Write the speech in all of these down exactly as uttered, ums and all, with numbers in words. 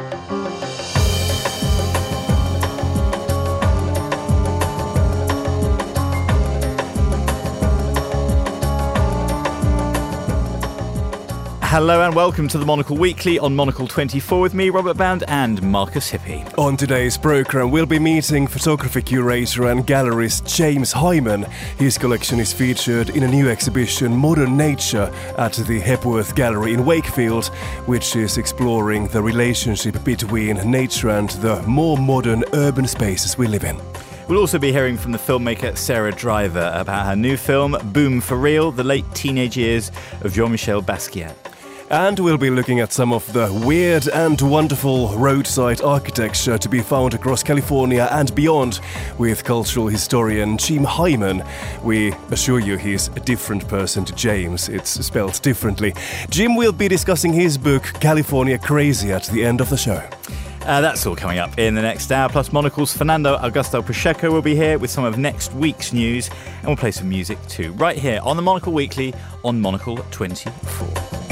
Hello and welcome to the Monocle Weekly on Monocle twenty-four with me, Robert Bound, and Marcus Hippie. On today's programme, we'll be meeting photography curator and gallerist James Hyman. His collection is featured in a new exhibition, Modern Nature, at the Hepworth Gallery in Wakefield, which is exploring the relationship between nature and the more modern urban spaces we live in. We'll also be hearing from the filmmaker Sarah Driver about her new film, Boom for Real, the late teenage years of Jean-Michel Basquiat. And we'll be looking at some of the weird and wonderful roadside architecture to be found across California and beyond with cultural historian Jim Hyman. We assure you he's a different person to James. It's spelled differently. Jim will be discussing his book California Crazy at the end of the show. Uh, that's all coming up in the next hour. Plus, Monocle's Fernando Augusto Pacheco will be here with some of next week's news, and we'll play some music too, right here on the Monocle Weekly on Monocle twenty-four.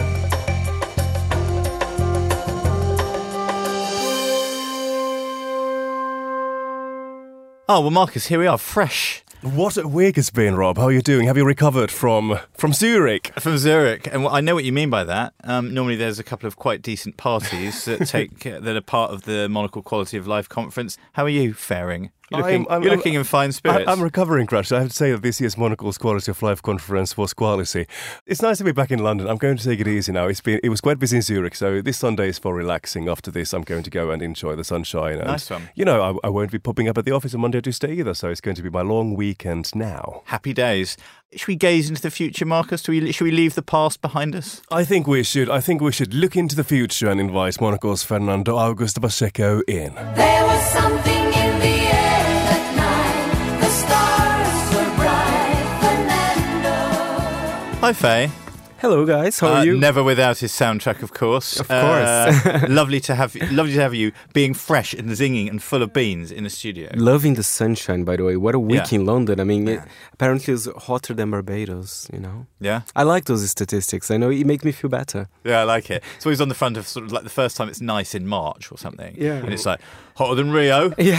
Oh, well, Marcus, here we are, fresh. What a week it's been, Rob. How are you doing? Have you recovered from from Zurich? From Zurich. And I know what you mean by that. Um, normally there's a couple of quite decent parties that take uh, that are part of the Monocle Quality of Life conference. How are you faring? You're looking, I'm, I'm, you're looking in fine spirits. I'm recovering, Crash. I have to say that this year's Monocle's Quality of Life conference was quality. It's nice to be back in London. I'm going to take it easy now. It's been it was quite busy in Zurich, so this Sunday is for relaxing. After this, I'm going to go and enjoy the sunshine. And, nice one. You know, I, I won't be popping up at the office on Monday or Tuesday either, so it's going to be my long weekend now. Happy days. Should we gaze into the future, Marcus? Should we, should we leave the past behind us? I think we should. I think we should look into the future and invite Monocle's Fernando Augusto Pacheco in. There was something in the air that night. The stars were bright, Fernando. Hi, Faye. Hello, guys. How Uh, are you? Never without his soundtrack, of course. Of Uh, course. lovely to have, lovely to have you being fresh and zinging and full of beans in the studio. Loving the sunshine, by the way. What a week Yeah. in London. I mean, it, apparently it's hotter than Barbados, you know? Yeah, I like those statistics. I know it makes me feel better. yeah, I like it. It's always on the front of sort of like the first time it's nice in March or something. Yeah. and it's like hotter than Rio. Yeah.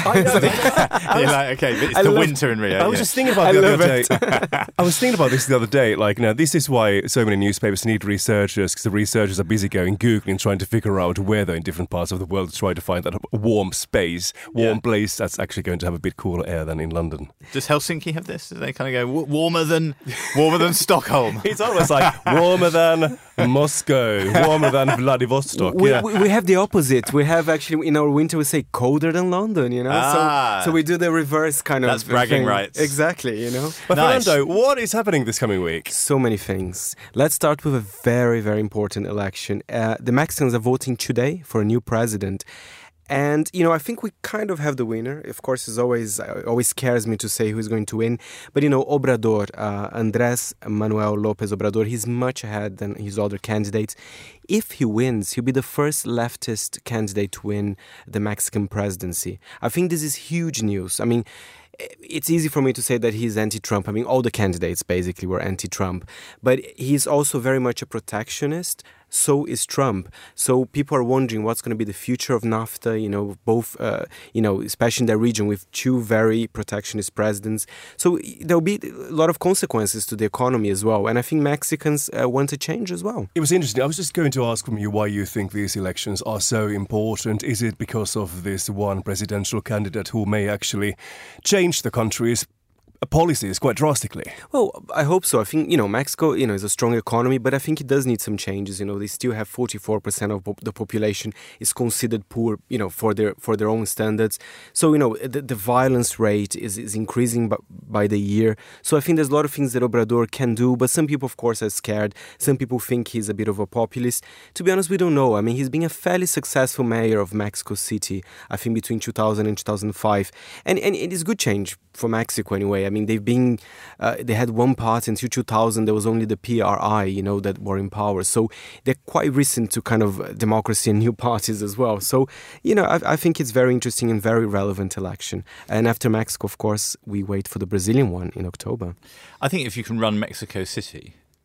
You're like, okay, but it's I the love- winter in Rio. I was yeah. just thinking about I the love other day. I was thinking about this the other day. Like, you know, this is why so many newspapers need researchers, because the researchers are busy going Googling, trying to figure out weather in different parts of the world to try to find that warm space, warm Yeah. place that's actually going to have a bit cooler air than in London. Does Helsinki have this? Do they kind of go w- warmer than warmer than Stockholm? It's almost like warmer than Moscow, warmer than Vladivostok. We, yeah. we, we have the opposite. We have actually, in our winter, we say colder than London, you know? Ah. So, so we do the reverse kind of That's bragging thing. rights. Exactly, you know? But Nice. Fernando, what is happening this coming week? So many things. Let's start with a very, very important election. Uh, the Mexicans are voting today for a new president. And, you know, I think we kind of have the winner. Of course, it's always uh, always scares me to say who's going to win. But, you know, Obrador, uh, Andrés Manuel López Obrador, he's much ahead than his other candidates. If he wins, he'll be the first leftist candidate to win the Mexican presidency. I think this is huge news. I mean, it's easy for me to say that he's anti-Trump. I mean, all the candidates basically were anti-Trump. But he's also very much a protectionist. So is Trump. So people are wondering what's going to be the future of NAFTA, you know, both, uh, you know, especially in that region with two very protectionist presidents. So there'll be a lot of consequences to the economy as well. And I think Mexicans uh, want a change as well. It was interesting. I was just going to ask from you why you think these elections are so important. Is it because of this one presidential candidate who may actually change the country's policies quite drastically? Well, I hope so. I think, you know, Mexico, you know, is a strong economy, but I think it does need some changes. You know, they still have forty-four percent of the population is considered poor, you know, for their for their own standards. So, you know, the, the violence rate is, is increasing by, by the year. So I think there's a lot of things that Obrador can do, but some people, of course, are scared. Some people think he's a bit of a populist. To be honest, we don't know. I mean, he's been a fairly successful mayor of Mexico City, I think between two thousand and two thousand five. And, and it is good change for Mexico anyway. I mean, they've been, uh, they had one party until two thousand, there was only the P R I, you know, that were in power. So they're quite recent to kind of democracy and new parties as well. So, you know, I, I think it's very interesting and very relevant election. And after Mexico, of course, we wait for the Brazilian one in October. I think if you can run Mexico City,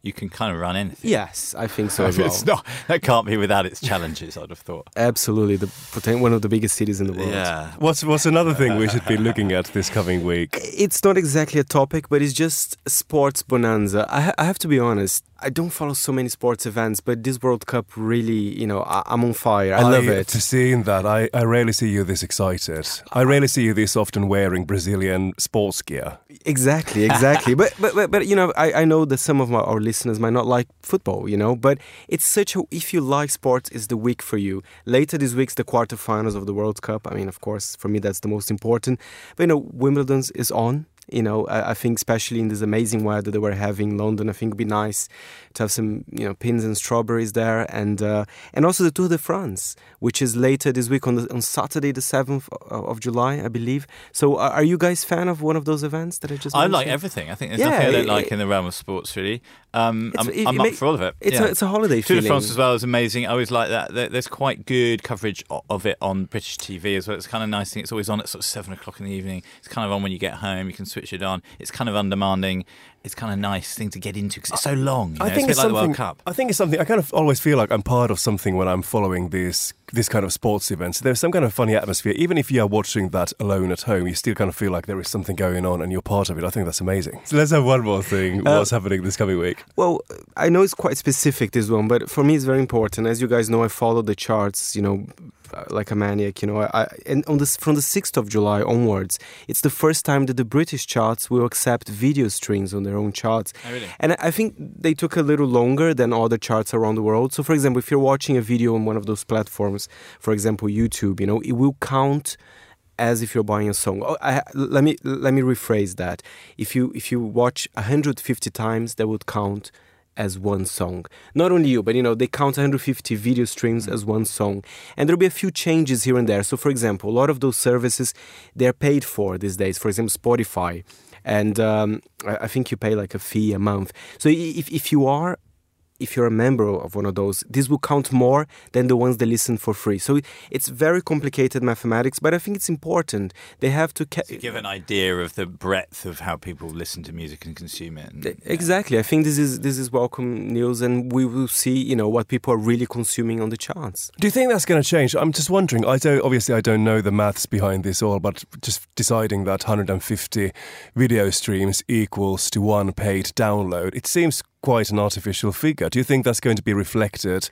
you can kind of run anything. Yes, I think so as well. It's not, that can't be without its challenges, I'd have thought. Absolutely, the poten- one of the biggest cities in the world. Yeah. What's what's another thing we should be looking at this coming week? It's not exactly a topic, but it's just sports bonanza. I, ha- I have to be honest, I don't follow so many sports events, but this World Cup really, you know, I- I'm on fire. I love it. To seeing that, I, I rarely see you this excited. I rarely see you this often wearing Brazilian sports gear. Exactly, exactly. but, but but but you know, I, I know that some of my, our listeners might not like football, you know, but it's such a, if you like sports, it's the week for you. Later this week's the quarterfinals of the World Cup. I mean, of course, for me that's the most important. But you know, Wimbledon is on. You know, I, I think especially in this amazing weather that we're having in London, I think it'd be nice to have some, you know, pins and strawberries there, and uh, and also the Tour de France, which is later this week on the, on Saturday the seventh of July, I believe. So, are, are you guys fan of one of those events that I just? I mentioned? like everything. I think there's Yeah, nothing I don't it- like in the realm of sports, really. Um, I'm, It's- it- I'm it up make- for all of it. It's yeah. a, it's a holiday Tour de feeling. France as well is amazing. I always like that. There- There's quite good coverage o- of it on British T V as well. It's kind of nice thing. It's always on at sort of seven o'clock in the evening. It's kind of on when you get home. You can switch it on. It's kind of undemanding. It's kind of a nice thing to get into because it's so long. You know? I think it's a bit like the World something. Cup. I think it's something. I kind of always feel like I'm part of something when I'm following these this kind of sports events. There's some kind of funny atmosphere. Even if you are watching that alone at home, you still kind of feel like there is something going on and you're part of it. I think that's amazing. So let's have one more thing. Uh, What's happening this coming week? Well, I know it's quite specific, this one, but for me it's very important. As you guys know, I follow the charts, you know, uh, like a maniac, you know. I, and on this, from the sixth of July onwards, it's the first time that the British charts will accept video streams on their own charts. Oh, really? And I think they took a little longer than other charts around the world. So, for example, if you're watching a video on one of those platforms, for example, YouTube, you know, it will count as if you're buying a song. Oh, I, let me let me rephrase that. If you if you watch one hundred fifty times, that would count as one song. Not only you, but you know, they count one hundred fifty video streams as one song. And there'll be a few changes here and there. So, for example, a lot of those services, they're paid for these days. For example, Spotify. And um, I I think you pay like a fee a month. So if if you are if you're a member of one of those, this will count more than the ones that listen for free. So it's very complicated mathematics, but I think it's important. They have to... Ca- To give an idea of the breadth of how people listen to music and consume it. And, Exactly. I think this is this is welcome news, and we will see, you know, what people are really consuming on the charts. Do you think that's going to change? I'm just wondering. I don't. Obviously, I don't know the maths behind this all, but just deciding that one hundred fifty video streams equals to one paid download, it seems quite an artificial figure. Do you think that's going to be reflected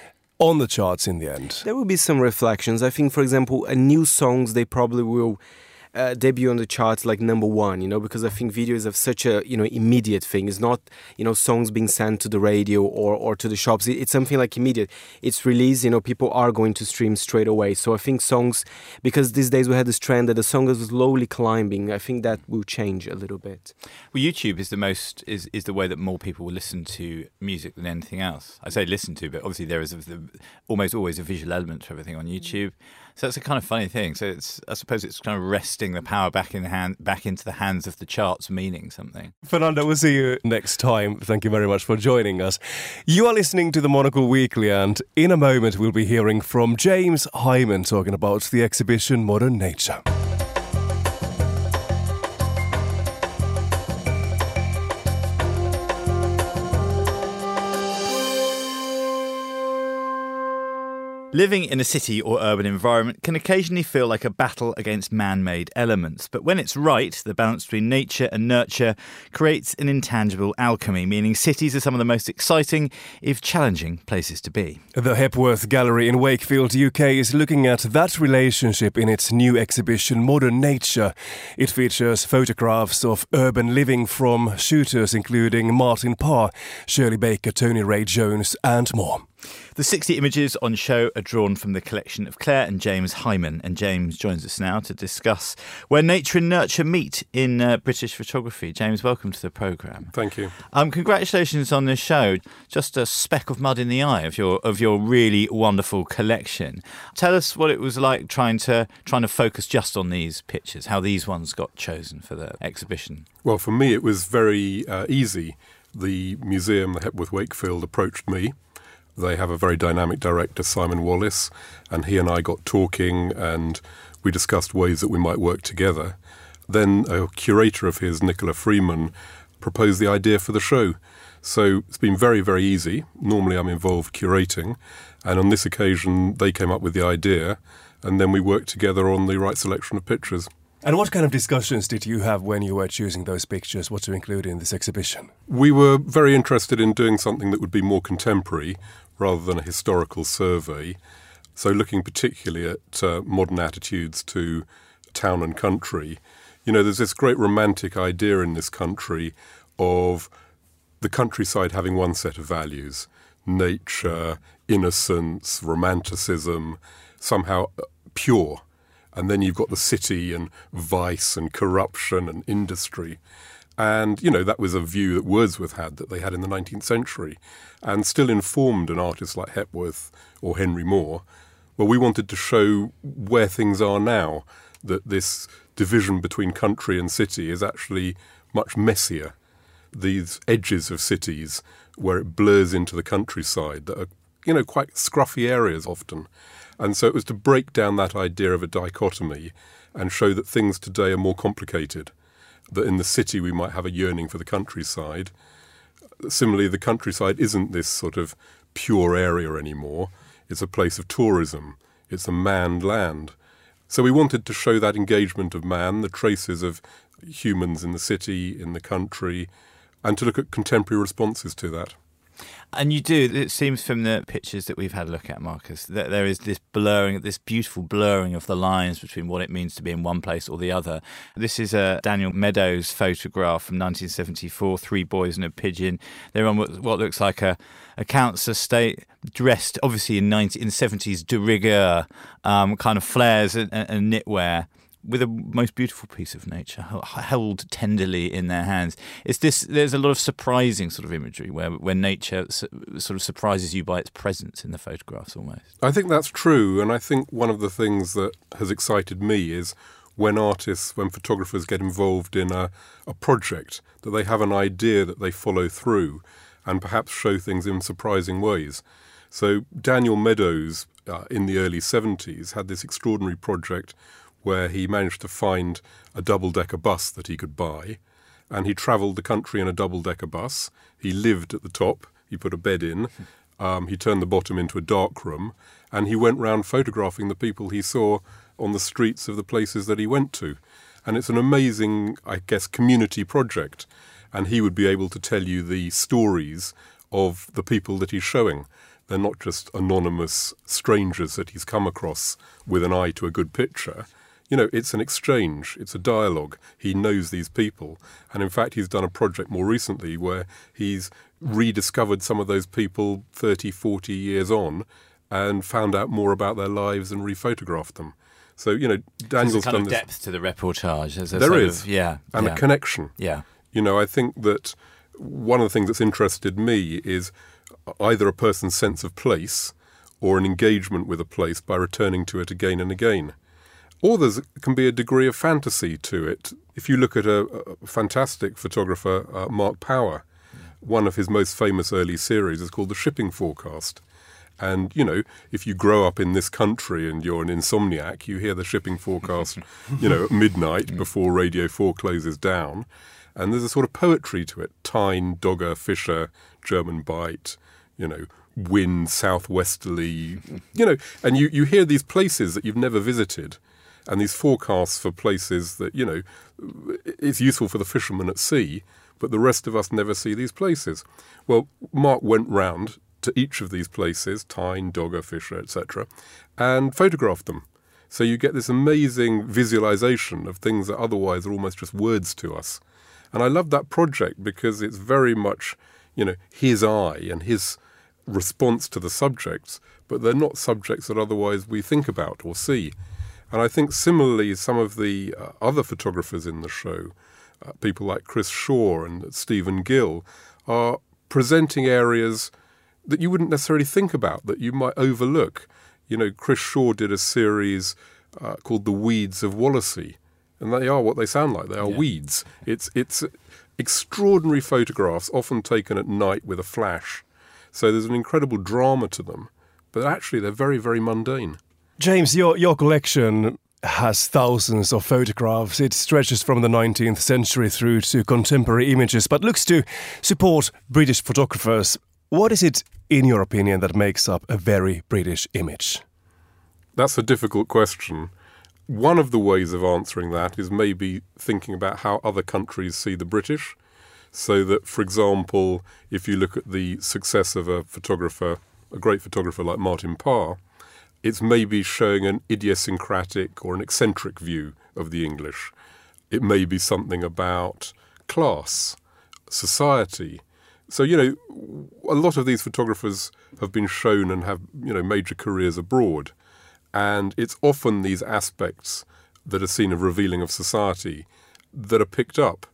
on the charts in the end? There will be some reflections. I think, for example, a new songs, they probably will uh, debut on the charts like number one, you know, because I think videos have such a, you know, immediate thing. It's not, you know, songs being sent to the radio or, or to the shops. It, it's something like immediate. It's released, you know, people are going to stream straight away. So I think songs, because these days we had this trend that the song is slowly climbing, I think that will change a little bit. Well, YouTube is the most is, is the way that more people will listen to music than anything else. I say listen to, but obviously there is a, the, almost always a visual element to everything on YouTube. So it's a kind of funny thing. So it's I suppose it's kind of wresting the power back in the hand back into the hands of the charts, meaning something. Fernando, we'll see you next time. Thank you very much for joining us. You are listening to the Monocle Weekly, and in a moment we'll be hearing from James Hyman talking about the exhibition Modern Nature. Living in a city or urban environment can occasionally feel like a battle against man-made elements, but when it's right, the balance between nature and nurture creates an intangible alchemy, meaning cities are some of the most exciting, if challenging, places to be. The Hepworth Gallery in Wakefield, U K is looking at that relationship in its new exhibition Modern Nature. It features photographs of urban living from shooters including Martin Parr, Shirley Baker, Tony Ray Jones and more. The sixty images on show are drawn from the collection of Claire and James Hyman, and James joins us now to discuss where nature and nurture meet in uh, British photography. James, welcome to the programme. Thank you. Um, congratulations on this show. Just a speck of mud in the eye of your of your really wonderful collection. Tell us what it was like trying to trying to focus just on these pictures, how these ones got chosen for the exhibition. Well, for me, it was very uh, easy. The museum, the Hepworth Wakefield, approached me. They have a very dynamic director, Simon Wallace, and he and I got talking and we discussed ways that we might work together. Then a curator of his, Nicola Freeman, propose the idea for the show. So it's been very, very easy. Normally I'm involved curating, and on this occasion they came up with the idea, and then we worked together on the right selection of pictures. And what kind of discussions did you have when you were choosing those pictures, what to include in this exhibition? We were very interested in doing something that would be more contemporary rather than a historical survey. So looking particularly at uh, modern attitudes to town and country. You know, there's this great romantic idea in this country of the countryside having one set of values: nature, innocence, romanticism, somehow pure. And then you've got the city and vice and corruption and industry. And, you know, that was a view that Wordsworth had, that they had in the nineteenth century, and still informed an artist like Hepworth or Henry Moore. Well, we wanted to show where things are now, that this division between country and city is actually much messier. These edges of cities where it blurs into the countryside that are, you know, quite scruffy areas often. And so it was to break down that idea of a dichotomy and show that things today are more complicated, that in the city we might have a yearning for the countryside. Similarly, the countryside isn't this sort of pure area anymore. It's a place of tourism. It's a manned land. So we wanted to show that engagement of man, the traces of humans in the city, in the country, and to look at contemporary responses to that. And you do, it seems from the pictures that we've had a look at, Marcus, that there is this blurring, this beautiful blurring of the lines between what it means to be in one place or the other. This is a Daniel Meadows photograph from nineteen seventy-four, Three Boys and a Pigeon. They're on what, what looks like a, a count's estate, dressed obviously in, ninety, in seventies de rigueur, um, kind of flares and, and knitwear, with a most beautiful piece of nature held tenderly in their hands. It's this. There's a lot of surprising sort of imagery where when nature sort of surprises you by its presence in the photographs almost. I think that's true, and I think one of the things that has excited me is when artists, when photographers get involved in a, a project, that they have an idea that they follow through and perhaps show things in surprising ways. So Daniel Meadows uh, in the early seventies had this extraordinary project where he managed to find a double-decker bus that he could buy, and he travelled the country in a double-decker bus. He lived at the top, he put a bed in, um, he turned the bottom into a dark room, and he went round photographing the people he saw on the streets of the places that he went to. And it's an amazing, I guess, community project, and he would be able to tell you the stories of the people that he's showing. They're not just anonymous strangers that he's come across with an eye to a good picture. You know, it's an exchange, it's a dialogue. He knows these people. And in fact, he's done a project more recently where he's rediscovered some of those people thirty, forty years on and found out more about their lives and rephotographed them. So, you know, Daniel's There's a kind done of this. depth to the reportage. There's a There sort is. Of, yeah. And yeah. a connection. Yeah. You know, I think that one of the things that's interested me is either a person's sense of place or an engagement with a place by returning to it again and again. Or there can be a degree of fantasy to it. If you look at a, a fantastic photographer, uh, Mark Power, yeah. one of his most famous early series is called The Shipping Forecast. And, you know, if you grow up in this country and you're an insomniac, you hear the shipping forecast, you know, at midnight before Radio four closes down. And there's a sort of poetry to it. Tyne, Dogger, Fisher, German Bight, you know, wind, southwesterly, you know, and you, you hear these places that you've never visited. And these forecasts for places that, you know, it's useful for the fishermen at sea, but the rest of us never see these places. Well, Mark went round to each of these places, Tyne, Dogger, Fisher, et cetera, and photographed them. So you get this amazing visualization of things that otherwise are almost just words to us. And I love that project because it's very much, you know, his eye and his response to the subjects, but they're not subjects that otherwise we think about or see. And I think similarly, some of the uh, other photographers in the show, uh, people like Chris Shaw and Stephen Gill, are presenting areas that you wouldn't necessarily think about, that you might overlook. You know, Chris Shaw did a series uh, called The Weeds of Wallasey, and they are what they sound like. They are yeah. weeds. It's it's extraordinary photographs, often taken at night with a flash. So there's an incredible drama to them, but actually they're very, very mundane. James, your your collection has thousands of photographs. It stretches from the nineteenth century through to contemporary images, but looks to support British photographers. What is it, in your opinion, that makes up a very British image? That's a difficult question. One of the ways of answering that is maybe thinking about how other countries see the British. So that, for example, if you look at the success of a photographer, a great photographer like Martin Parr, it's maybe showing an idiosyncratic or an eccentric view of the English. It may be something about class, society. So, you know, a lot of these photographers have been shown and have, you know, major careers abroad. And it's often these aspects that are seen of revealing of society that are picked up.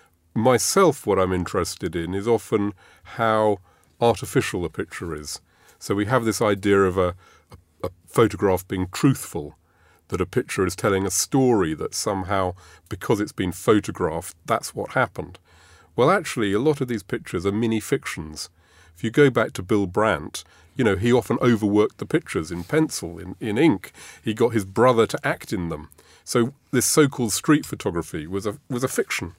Myself, what I'm interested in is often how artificial a picture is. So we have this idea of a, a, a photograph being truthful, that a picture is telling a story that somehow, because it's been photographed, that's what happened. Well, actually, a lot of these pictures are mini-fictions. If you go back to Bill Brandt, you know, he often overworked the pictures in pencil, in, in ink. He got his brother to act in them. So this so-called street photography was a was a fiction.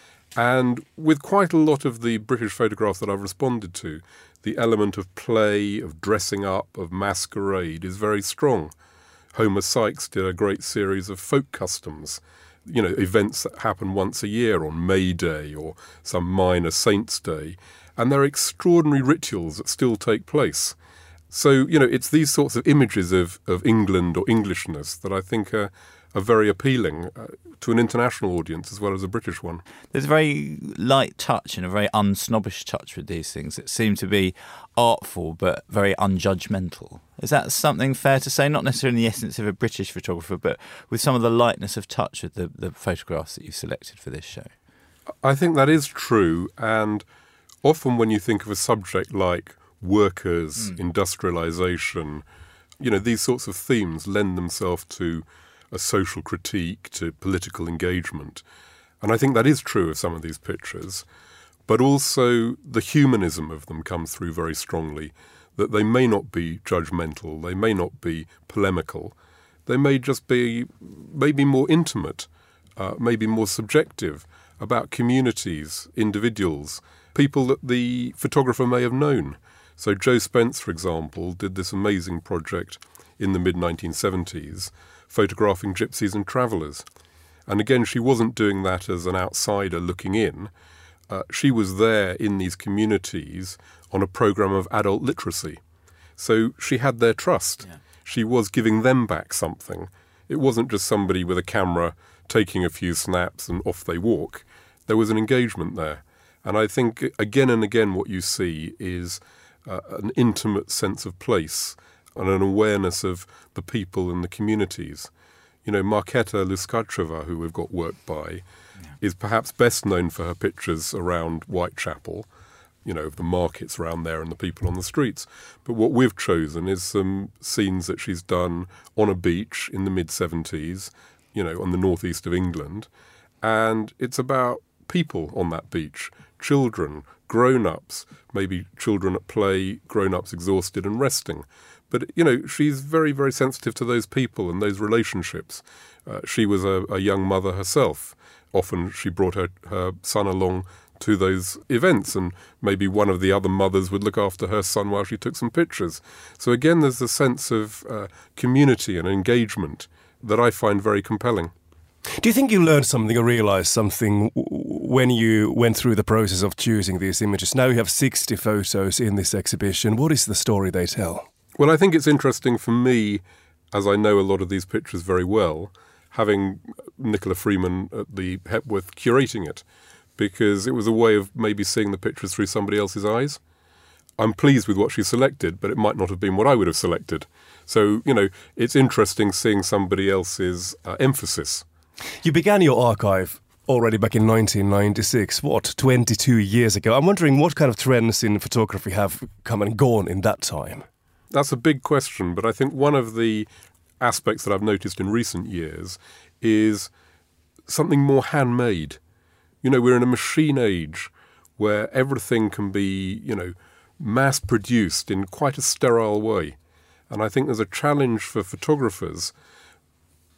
And with quite a lot of the British photographs that I've responded to, the element of play, of dressing up, of masquerade is very strong. Homer Sykes did a great series of folk customs, you know, events that happen once a year on May Day or some minor saint's day. And there are extraordinary rituals that still take place. So, you know, it's these sorts of images of, of England or Englishness that I think are, are very appealing uh, to an international audience as well as a British one. There's a very light touch and a very unsnobbish touch with these things that seem to be artful but very unjudgmental. Is that something fair to say? Not necessarily in the essence of a British photographer, but with some of the lightness of touch with the, the photographs that you've selected for this show. I think that is true, and often when you think of a subject like workers, mm. industrialisation, you know, these sorts of themes lend themselves to a social critique, to political engagement. And I think that is true of some of these pictures. But also the humanism of them comes through very strongly, that they may not be judgmental, they may not be polemical, they may just be maybe more intimate, uh, maybe more subjective, about communities, individuals, people that the photographer may have known. So Jo Spence, for example, did this amazing project in the mid nineteen seventies, photographing gypsies and travellers. And again, she wasn't doing that as an outsider looking in. Uh, she was there in these communities on a programme of adult literacy. So she had their trust. Yeah. She was giving them back something. It wasn't just somebody with a camera taking a few snaps and off they walk. There was an engagement there. And I think, again and again, what you see is uh, an intimate sense of place and an awareness of the people and the communities. You know, Marketa Luskacheva, who we've got work by, yeah. is perhaps best known for her pictures around Whitechapel, you know, of the markets around there and the people on the streets. But what we've chosen is some scenes that she's done on a beach in the mid-seventies, you know, on the northeast of England. And it's about people on that beach, children, grown-ups, maybe children at play, grown-ups exhausted and resting. But, you know, she's very, very sensitive to those people and those relationships. Uh, she was a, a young mother herself. Often she brought her, her son along to those events, and maybe one of the other mothers would look after her son while she took some pictures. So again, there's a sense of uh, community and engagement that I find very compelling. Do you think you learned something or realised something when you went through the process of choosing these images? Now you have sixty photos in this exhibition. What is the story they tell? Well, I think it's interesting for me, as I know a lot of these pictures very well, having Nicola Freeman at the Hepworth curating it, because it was a way of maybe seeing the pictures through somebody else's eyes. I'm pleased with what she selected, but it might not have been what I would have selected. So, you know, it's interesting seeing somebody else's uh, emphasis. You began your archive already back in nineteen ninety-six, what, twenty-two years ago. I'm wondering what kind of trends in photography have come and gone in that time? That's a big question, but I think one of the aspects that I've noticed in recent years is something more handmade. You know, we're in a machine age where everything can be, you know, mass-produced in quite a sterile way. And I think there's a challenge for photographers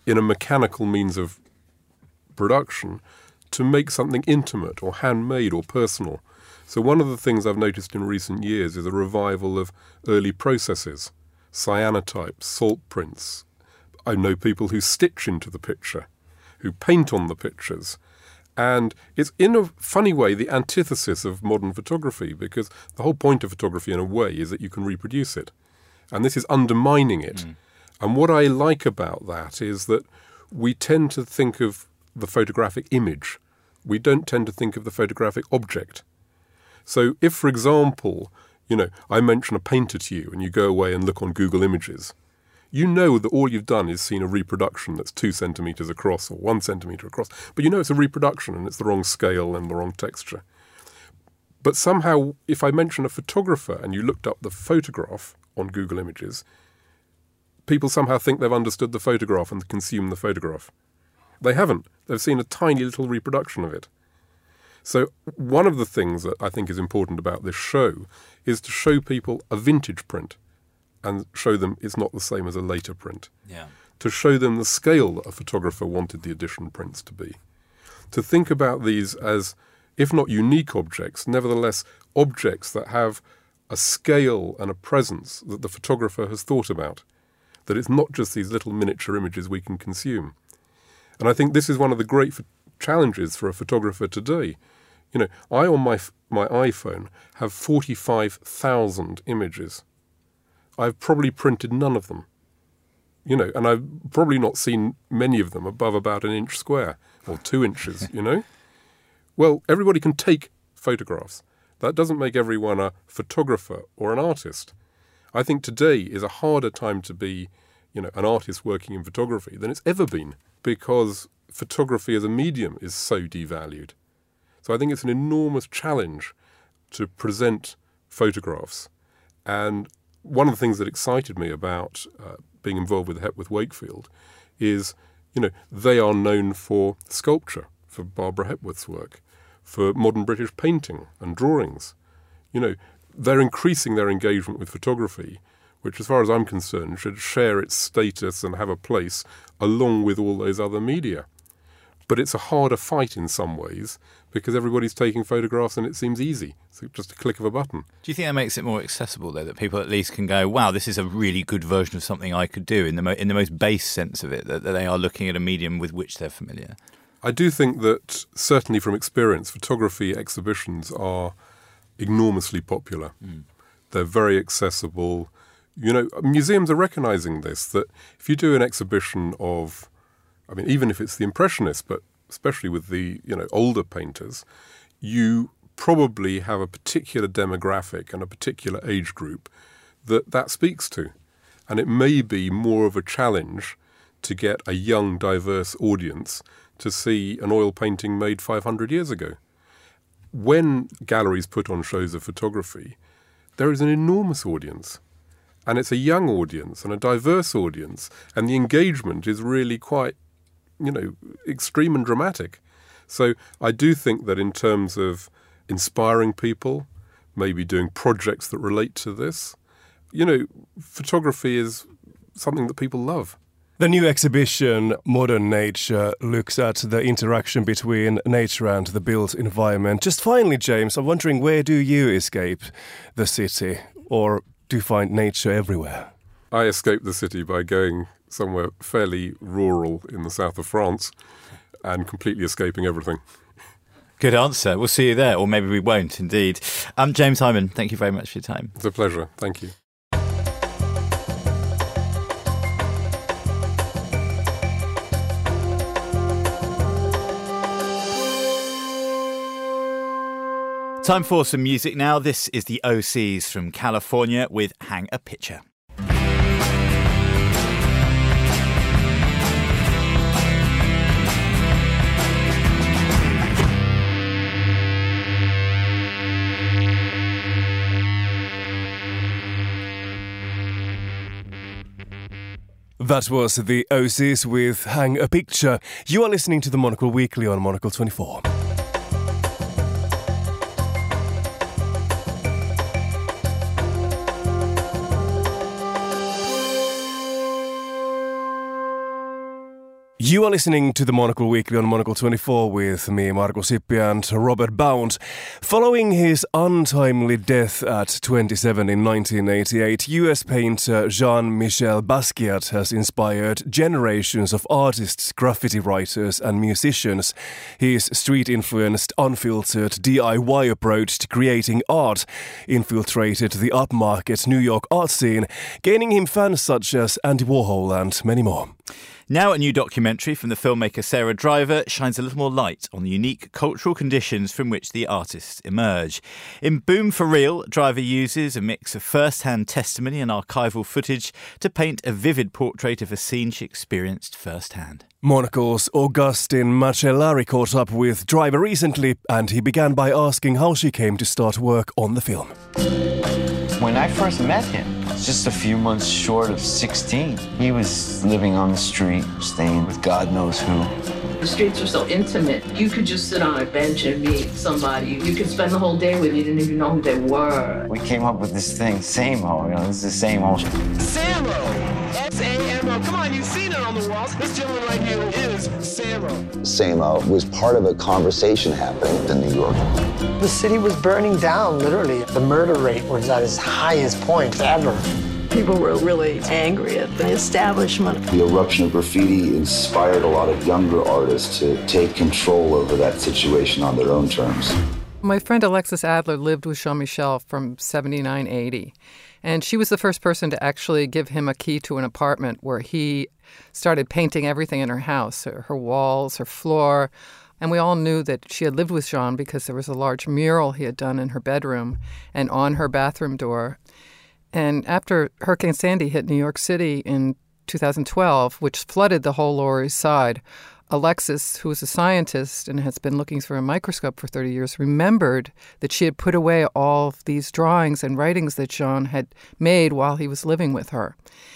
in a mechanical means of production to make something intimate or handmade or personal. So one of the things I've noticed in recent years is a revival of early processes, cyanotypes, salt prints. I know people who stitch into the picture, who paint on the pictures. And it's in a funny way the antithesis of modern photography, because the whole point of photography in a way is that you can reproduce it. And this is undermining it. Mm. And what I like about that is that we tend to think of the photographic image. We don't tend to think of the photographic object. So if, for example, you know, I mention a painter to you and you go away and look on Google Images, you know that all you've done is seen a reproduction that's two centimetres across or one centimetre across, but you know it's a reproduction and it's the wrong scale and the wrong texture. But somehow, if I mention a photographer and you looked up the photograph on Google Images, people somehow think they've understood the photograph and consume the photograph. They haven't. They've seen a tiny little reproduction of it. So one of the things that I think is important about this show is to show people a vintage print and show them it's not the same as a later print. Yeah. To show them the scale that a photographer wanted the edition prints to be. To think about these as, if not unique objects, nevertheless objects that have a scale and a presence that the photographer has thought about. That it's not just these little miniature images we can consume. And I think this is one of the great f- challenges for a photographer today. You know, I on my f- my iPhone have forty-five thousand images. I've probably printed none of them. You know, and I've probably not seen many of them above about an inch square or two inches, you know. Well, everybody can take photographs. That doesn't make everyone a photographer or an artist. I think today is a harder time to be, you know, an artist working in photography than it's ever been, because photography as a medium is so devalued. So I think it's an enormous challenge to present photographs. And one of the things that excited me about uh, being involved with Hepworth Wakefield is, you know, they are known for sculpture, for Barbara Hepworth's work, for modern British painting and drawings. You know, they're increasing their engagement with photography, which, as far as I'm concerned, should share its status and have a place along with all those other media. But it's a harder fight in some ways because everybody's taking photographs and it seems easy. It's just a click of a button. Do you think that makes it more accessible, though, that people at least can go, wow, this is a really good version of something I could do, in the, mo- in the most base sense of it, that, that they are looking at a medium with which they're familiar? I do think that, certainly from experience, photography exhibitions are enormously popular. Mm. They're very accessible. You know, museums are recognising this, that if you do an exhibition of, I mean, even if it's the Impressionists, but especially with the, you know, older painters, you probably have a particular demographic and a particular age group that that speaks to. And it may be more of a challenge to get a young, diverse audience to see an oil painting made five hundred years ago. When galleries put on shows of photography, there is an enormous audience. And it's a young audience and a diverse audience. And the engagement is really quite, you know, extreme and dramatic. So I do think that in terms of inspiring people, maybe doing projects that relate to this, you know, photography is something that people love. The new exhibition, Modern Nature, looks at the interaction between nature and the built environment. Just finally, James, I'm wondering, where do you escape the city, or do you find nature everywhere? I escape the city by going somewhere fairly rural in the south of France and completely escaping everything. Good answer. We'll see you there, or maybe we won't, indeed. Um, James Hyman, thank you very much for your time. It's a pleasure. Thank you. Time for some music now. This is the O Cs from California with Hang a Picture. That was the O Cs with Hang a Picture. You are listening to the Monocle Weekly on Monocle twenty-four. You are listening to the Monocle Weekly on Monocle twenty-four with me, Marco Sippi, and Robert Bound. Following his untimely death at twenty-seven in nineteen eighty-eight, U S painter Jean-Michel Basquiat has inspired generations of artists, graffiti writers and musicians. His street-influenced, unfiltered D I Y approach to creating art infiltrated the upmarket New York art scene, gaining him fans such as Andy Warhol and many more. Now a new documentary from the filmmaker Sarah Driver shines a little more light on the unique cultural conditions from which the artists emerge. In Boom for Real, Driver uses a mix of first-hand testimony and archival footage to paint a vivid portrait of a scene she experienced firsthand. Monocle's Augustine Macellari caught up with Driver recently, and he began by asking how she came to start work on the film. When I first met him, just a few months short of sixteen, he was living on the street, staying with God knows who. The streets are so intimate. You could just sit on a bench and meet somebody. You could spend the whole day with you, you didn't even know who they were. We came up with this thing, Samo, you know, this is the same old shit. Samo! S A M O. Come on, you've seen it on the walls. This gentleman right here is Samo. Samo was part of a conversation happening in New York. The city was burning down, literally. The murder rate was at its highest point ever. People were really angry at the establishment. The eruption of graffiti inspired a lot of younger artists to take control over that situation on their own terms. My friend Alexis Adler lived with Jean-Michel from seventy-nine eighty, and she was the first person to actually give him a key to an apartment where he started painting everything in her house, her walls, her floor. And we all knew that she had lived with Jean because there was a large mural he had done in her bedroom and on her bathroom door. And after Hurricane Sandy hit New York City in two thousand twelve, which flooded the whole Lower East Side, Alexis, who was a scientist and has been looking through a microscope for thirty years, remembered that she had put away all of these drawings and writings that Jean had made while he was living with her.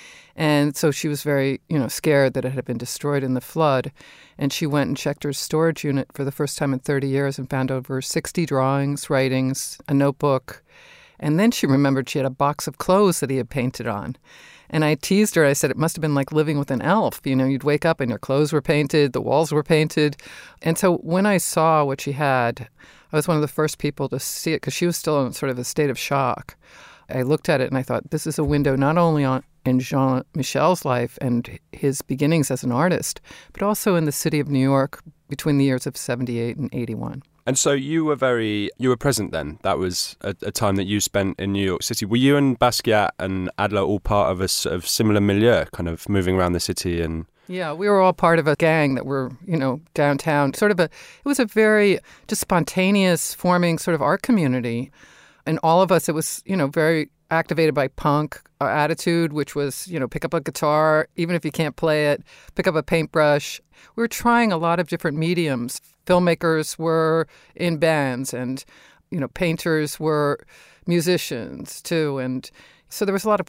And so she was very, you know, scared that it had been destroyed in the flood. And she went and checked her storage unit for the first time in thirty years and found over sixty drawings, writings, a notebook. And then she remembered she had a box of clothes that he had painted on. And I teased her. I said, it must have been like living with an elf. You know, you'd wake up and your clothes were painted, the walls were painted. And so when I saw what she had, I was one of the first people to see it because she was still in sort of a state of shock. I looked at it and I thought, this is a window not only on in Jean-Michel's life and his beginnings as an artist, but also in the city of New York between the years of seventy-eight and eighty-one. And so you were very, you were present then. That was a, a time that you spent in New York City. Were you and Basquiat and Adler all part of a sort of similar milieu, kind of moving around the city? And yeah, we were all part of a gang that were, you know, downtown. Sort of a, it was a very just spontaneous forming sort of art community. And all of us, it was, you know, very activated by punk uh, attitude, which was, you know, pick up a guitar, even if you can't play it, pick up a paintbrush. We were trying a lot of different mediums. Filmmakers were in bands and, you know, painters were musicians too. And so there was a lot of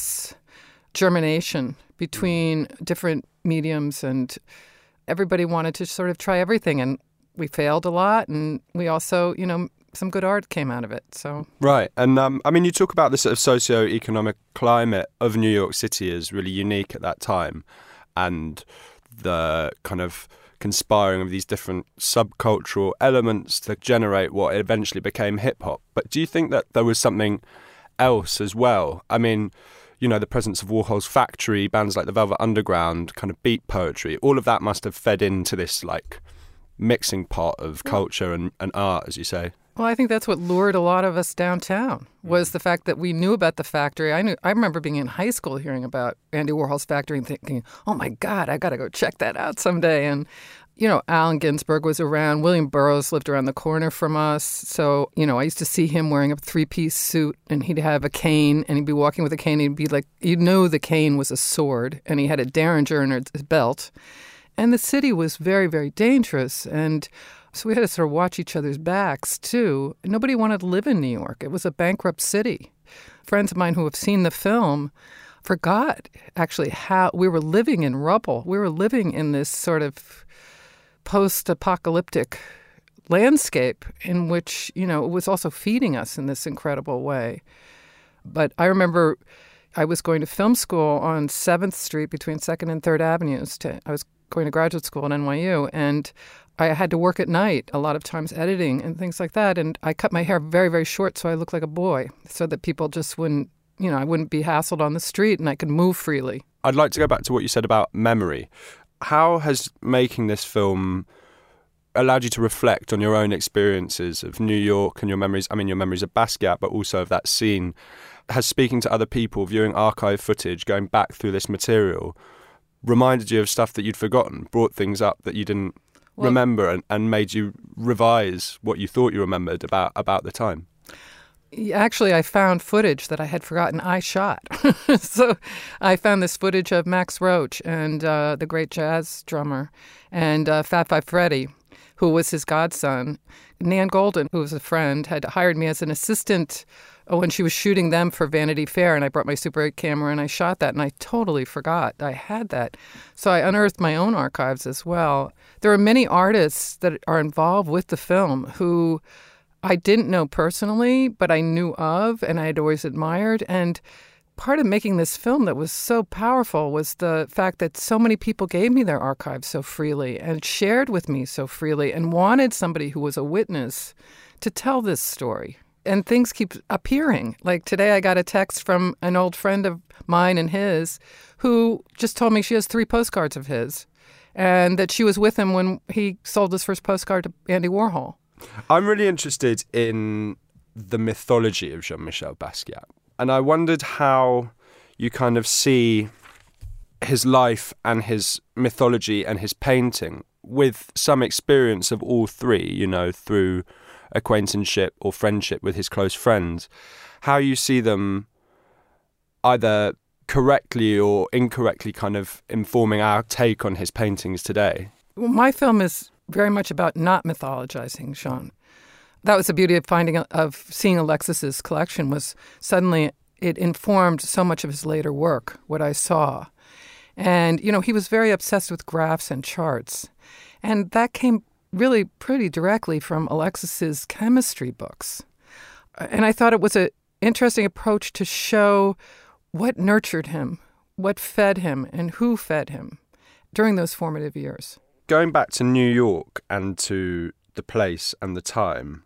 cross-germination between different mediums and everybody wanted to sort of try everything. And we failed a lot. And we also, you know, some good art came out of it. So right. And um, I mean, you talk about the sort of socio-economic climate of New York City as really unique at that time and the kind of conspiring of these different subcultural elements to generate what eventually became hip-hop. But do you think that there was something else as well? I mean, you know, the presence of Warhol's Factory, bands like the Velvet Underground, kind of beat poetry, all of that must have fed into this, like, mixing pot of culture and, and art, as you say. Well, I think that's what lured a lot of us downtown, was the fact that we knew about the Factory. I knew. I remember being in high school hearing about Andy Warhol's Factory and thinking, oh, my God, I got to go check that out someday. And, you know, Allen Ginsberg was around. William Burroughs lived around the corner from us. So, you know, I used to see him wearing a three-piece suit, and he'd have a cane, and he'd be walking with a cane. He'd be like, you know the cane was a sword, and he had a derringer in his belt. And the city was very, very dangerous. And so we had to sort of watch each other's backs, too. Nobody wanted to live in New York. It was a bankrupt city. Friends of mine who have seen the film forgot, actually, how we were living in rubble. We were living in this sort of post-apocalyptic landscape in which, you know, it was also feeding us in this incredible way. But I remember I was going to film school on seventh Street between second and third Avenues. To, I was going to graduate school at N Y U, and I had to work at night a lot of times editing and things like that. And I cut my hair very, very short so I looked like a boy, so that people just wouldn't, you know, I wouldn't be hassled on the street and I could move freely. I'd like to go back to what you said about memory. How has making this film allowed you to reflect on your own experiences of New York and your memories, I mean, your memories of Basquiat, but also of that scene? Has speaking to other people, viewing archive footage, going back through this material, reminded you of stuff that you'd forgotten, brought things up that you didn't well, remember and, and made you revise what you thought you remembered about, about the time? Actually, I found footage that I had forgotten I shot. So I found this footage of Max Roach and uh, the great jazz drummer, and uh, Fat Five Freddy, who was his godson. Nan Golden, who was a friend, had hired me as an assistant when she was shooting them for Vanity Fair, and I brought my Super eight camera and I shot that, and I totally forgot I had that. So I unearthed my own archives as well. There are many artists that are involved with the film who I didn't know personally, but I knew of and I had always admired. And part of making this film that was so powerful was the fact that so many people gave me their archives so freely and shared with me so freely and wanted somebody who was a witness to tell this story. And things keep appearing. Like today I got a text from an old friend of mine and his who just told me she has three postcards of his and that she was with him when he sold his first postcard to Andy Warhol. I'm really interested in the mythology of Jean-Michel Basquiat. And I wondered how you kind of see his life and his mythology and his painting with some experience of all three, you know, through acquaintanceship or friendship with his close friends, how you see them either correctly or incorrectly kind of informing our take on his paintings today. Well, my film is very much about not mythologizing Jean. That was the beauty of finding of seeing Alexis's collection, was suddenly it informed so much of his later work, what I saw. And, you know, he was very obsessed with graphs and charts. And that came really pretty directly from Alexis's chemistry books. And I thought it was an interesting approach to show what nurtured him, what fed him, and who fed him during those formative years. Going back to New York and to the place and the time,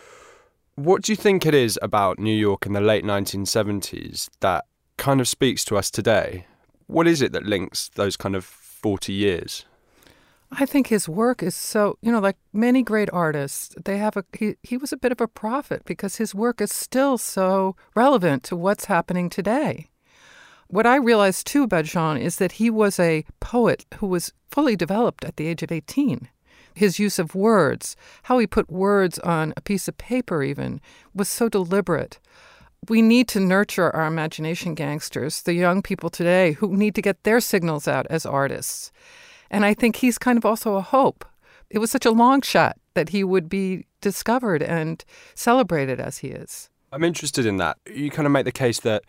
what do you think it is about New York in the late nineteen seventies that kind of speaks to us today? What is it that links those kind of forty years? I think his work is so, you know, like many great artists, they have a, he, he was a bit of a prophet because his work is still so relevant to what's happening today. What I realized too about Jean is that he was a poet who was fully developed at the age of eighteen. His use of words, how he put words on a piece of paper even, was so deliberate. We need to nurture our imagination gangsters, the young people today who need to get their signals out as artists. And I think he's kind of also a hope. It was such a long shot that he would be discovered and celebrated as he is. I'm interested in that. You kind of make the case that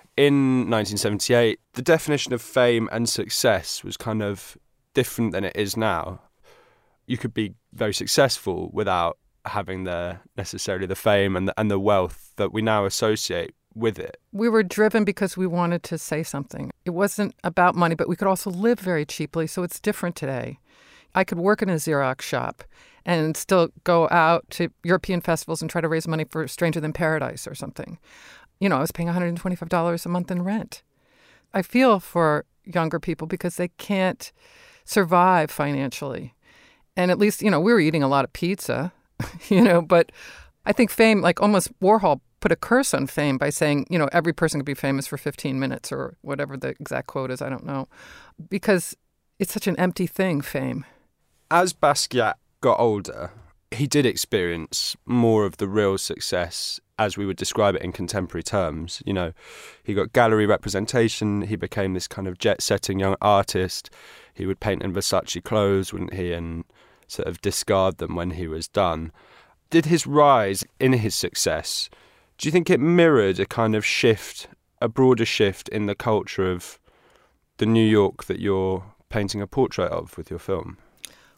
in nineteen seventy-eight, the definition of fame and success was kind of different than it is now. You could be very successful without having the necessarily the fame and the, and the wealth that we now associate with it. We were driven because we wanted to say something. It wasn't about money, but we could also live very cheaply, so it's different today. I could work in a Xerox shop and still go out to European festivals and try to raise money for Stranger Than Paradise or something. You know, I was paying one hundred twenty-five dollars a month in rent. I feel for younger people because they can't survive financially. And at least, you know, we were eating a lot of pizza, you know, but I think fame, like almost Warhol put a curse on fame by saying, you know, every person could be famous for fifteen minutes or whatever the exact quote is, I don't know, because it's such an empty thing, fame. As Basquiat got older, he did experience more of the real success as we would describe it in contemporary terms. You know, he got gallery representation, he became this kind of jet-setting young artist. He would paint in Versace clothes, wouldn't he, and sort of discard them when he was done. Did his rise in his success, do you think it mirrored a kind of shift, a broader shift in the culture of the New York that you're painting a portrait of with your film?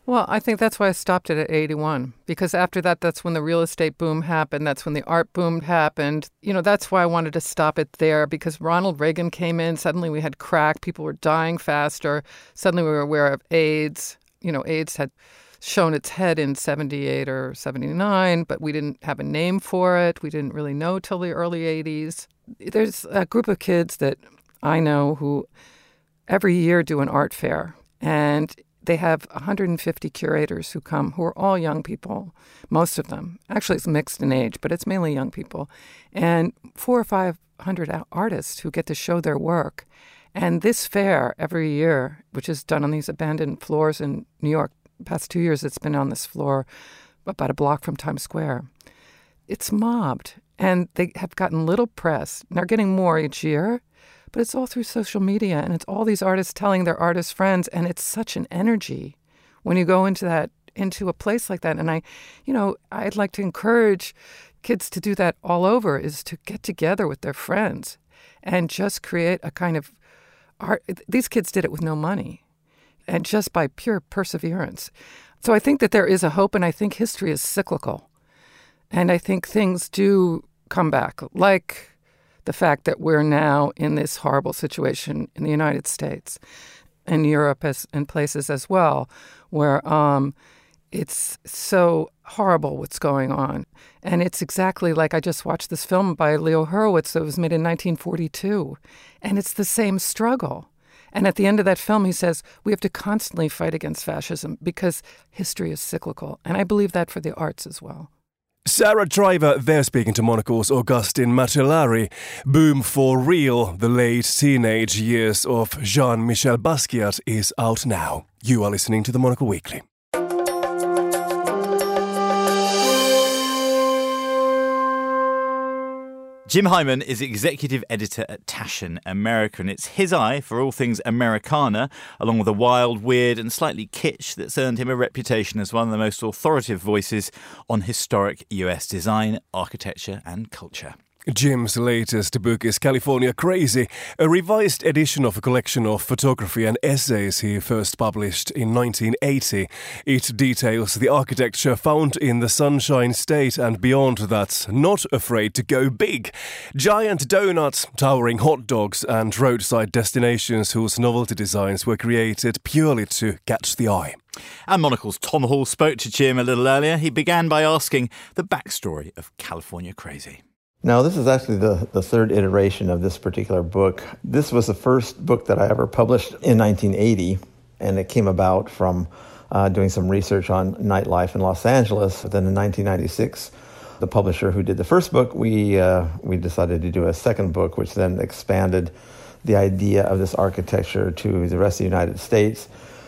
Well, I think that's why I stopped it at eighty-one, because after that, that's when the real estate boom happened. That's when the art boom happened. You know, that's why I wanted to stop it there, because Ronald Reagan came in. Suddenly we had crack. People were dying faster. Suddenly we were aware of AIDS. You know, AIDS had shown its head in seventy-eight or seventy-nine, but we didn't have a name for it. We didn't really know till the early eighties. There's a group of kids that I know who every year do an art fair, and they have one hundred fifty curators who come, who are all young people, most of them. Actually, it's mixed in age, but it's mainly young people. And four or five hundred artists who get to show their work. And this fair every year, which is done on these abandoned floors in New York, the past two years it's been on this floor about a block from Times Square. It's mobbed, and they have gotten little press. And they're getting more each year. But it's all through social media, and it's all these artists telling their artist friends, and it's such an energy when you go into that, into a place like that. And I, you know, I'd like to encourage kids to do that all over, is to get together with their friends and just create a kind of art. These kids did it with no money and just by pure perseverance. So I think that there is a hope, and I think history is cyclical. And I think things do come back, like the fact that we're now in this horrible situation in the United States and Europe as, and places as well, where um, it's so horrible what's going on. And it's exactly like, I just watched this film by Leo Hurwitz that was made in nineteen forty-two, and it's the same struggle. And at the end of that film, he says, we have to constantly fight against fascism because history is cyclical. And I believe that for the arts as well. Sarah Driver there speaking to Monocle's Augustin Macellari. Boom for Real, the late teenage years of Jean-Michel Basquiat is out now. You are listening to the Monocle Weekly. Jim Hyman is executive editor at Taschen America, and it's his eye for all things Americana, along with the wild, weird and slightly kitsch that's earned him a reputation as one of the most authoritative voices on historic U S design, architecture and culture. Jim's latest book is California Crazy, a revised edition of a collection of photography and essays he first published in nineteen eighty. It details the architecture found in the Sunshine State and beyond that's not afraid to go big. Giant donuts, towering hot dogs and roadside destinations whose novelty designs were created purely to catch the eye. And Monocle's Tom Hall spoke to Jim a little earlier. He began by asking the backstory of California Crazy. Now, this is actually the, the third iteration of this particular book. This was the first book that I ever published in nineteen eighty, and it came about from uh, doing some research on nightlife in Los Angeles. Then in nineteen ninety-six, the publisher who did the first book, we uh, we decided to do a second book, which then expanded the idea of this architecture to the rest of the United States.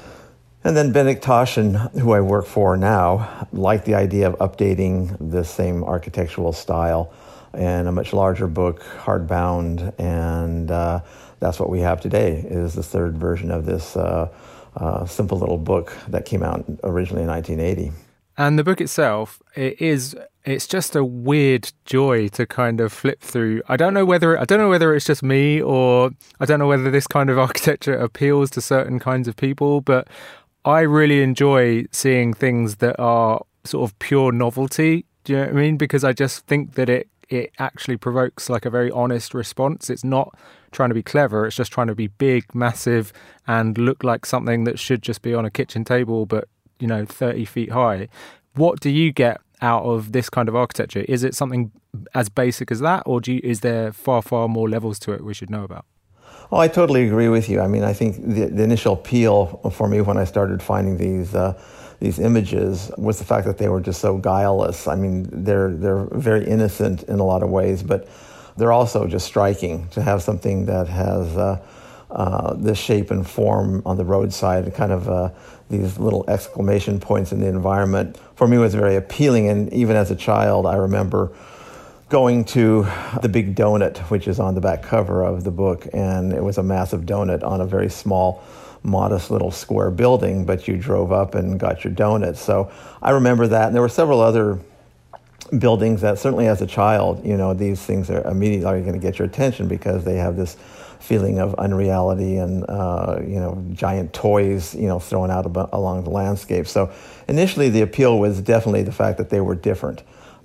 And then Benedict Taschen, who I work for now, liked the idea of updating the same architectural style in a much larger book, hardbound, and uh, that's what we have today, is the third version of this uh, uh, simple little book that came out originally in nineteen eighty. And the book itself, it is, it's just a weird joy to kind of flip through. I don't know whether, I don't know whether it's just me, or I don't know whether this kind of architecture appeals to certain kinds of people, but I really enjoy seeing things that are sort of pure novelty. Do you know what I mean? Because I just think that it it actually provokes like a very honest response. It's not trying to be clever. It's just trying to be big, massive, and look like something that should just be on a kitchen table, but, you know, thirty feet high. What do you get out of this kind of architecture? Is it something as basic as that, or do you, is there far, far more levels to it we should know about? Oh, I totally agree with you. I mean, I think the, the initial appeal for me when I started finding these uh, these images was the fact that they were just so guileless. I mean, they're they're very innocent in a lot of ways, but they're also just striking to have something that has uh, uh, this shape and form on the roadside, kind of uh, these little exclamation points in the environment. For me, was very appealing, and even as a child, I remember going to the Big Donut, which is on the back cover of the book, and it was a massive donut on a very small, modest little square building, but you drove up and got your donuts. So I remember that, and there were several other buildings that certainly as a child, you know, these things are immediately going to get your attention because they have this feeling of unreality and, uh, you know, giant toys, you know, thrown out ab- along the landscape. So initially the appeal was definitely the fact that they were different.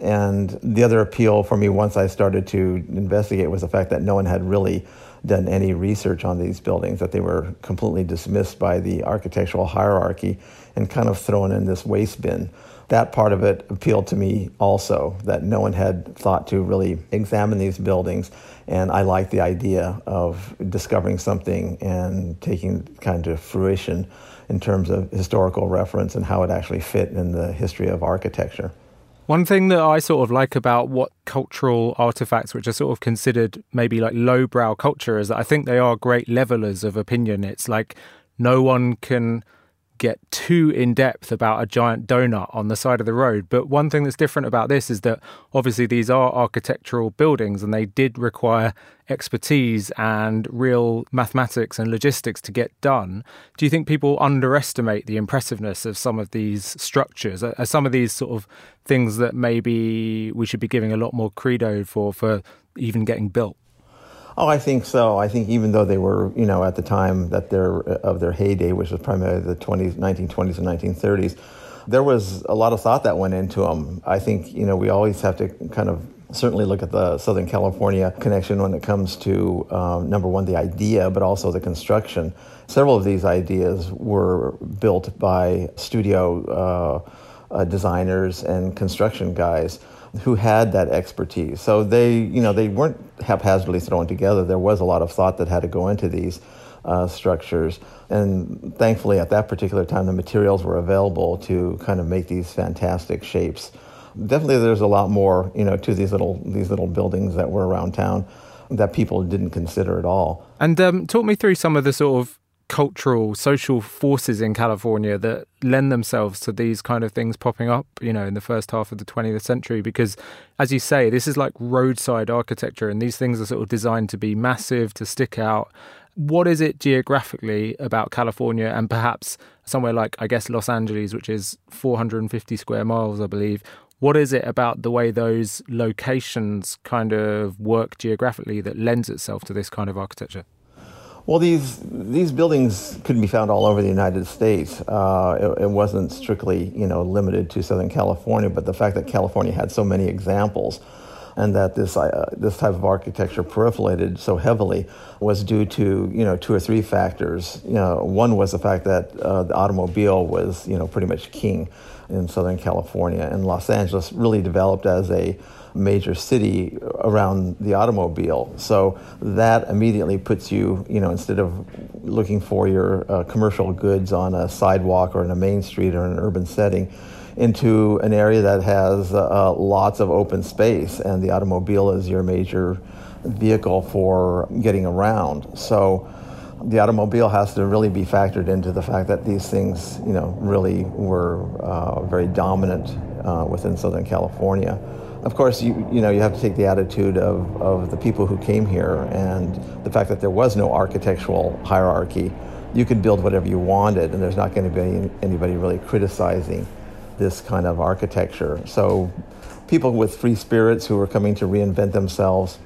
And the other appeal for me once I started to investigate was the fact that no one had really done any research on these buildings, that they were completely dismissed by the architectural hierarchy and kind of thrown in this waste bin. That part of it appealed to me also, that no one had thought to really examine these buildings. And I liked the idea of discovering something and taking kind of fruition in terms of historical reference and how it actually fit in the history of architecture. One thing that I sort of like about what cultural artifacts, which are sort of considered maybe like lowbrow culture, is that I think they are great levelers of opinion. It's like no one can get too in-depth about a giant donut on the side of the road. But one thing that's different about this is that obviously these are architectural buildings and they did require expertise and real mathematics and logistics to get done. Do you think people underestimate the impressiveness of some of these structures? Are some of these sort of things that maybe we should be giving a lot more credo for, for even getting built? Oh, I think so. I think even though they were, you know, at the time that they're of their heyday, which was primarily the twenties, nineteen twenties and nineteen thirties, there was a lot of thought that went into them. I think, you know, we always have to kind of certainly look at the Southern California connection when it comes to, um, number one, the idea, but also the construction. Several of these ideas were built by studio uh, uh, designers and construction guys who had that expertise. So they, you know, they weren't haphazardly thrown together. There was a lot of thought that had to go into these uh, structures. And thankfully, at that particular time, the materials were available to kind of make these fantastic shapes. Definitely, there's a lot more, you know, to these little these little buildings that were around town that people didn't consider at all. And um, talk me through some of the sort of cultural, social forces in California that lend themselves to these kind of things popping up, you know, in the first half of the twentieth century. Because, as you say, this is like roadside architecture, and these things are sort of designed to be massive, to stick out. What is it geographically about California and perhaps somewhere like, I guess, Los Angeles, which is four hundred fifty square miles, I believe? What is it about the way those locations kind of work geographically that lends itself to this kind of architecture? Well, these these buildings could be found all over the United States. Uh, it, it wasn't strictly, you know, limited to Southern California, but the fact that California had so many examples and that this uh, this type of architecture proliferated so heavily was due to, you know, two or three factors. You know, one was the fact that uh, the automobile was, you know, pretty much king in Southern California, and Los Angeles really developed as a major city around the automobile. So that immediately puts you, you know, instead of looking for your uh, commercial goods on a sidewalk or in a main street or in an urban setting, into an area that has uh, lots of open space, and the automobile is your major vehicle for getting around. So the automobile has to really be factored into the fact that these things, you know, really were uh, very dominant uh, within Southern California. Of course, you you know, you have to take the attitude of, of the people who came here and the fact that there was no architectural hierarchy. You could build whatever you wanted, and there's not going to be anybody really criticizing this kind of architecture. So people with free spirits who were coming to reinvent themselves,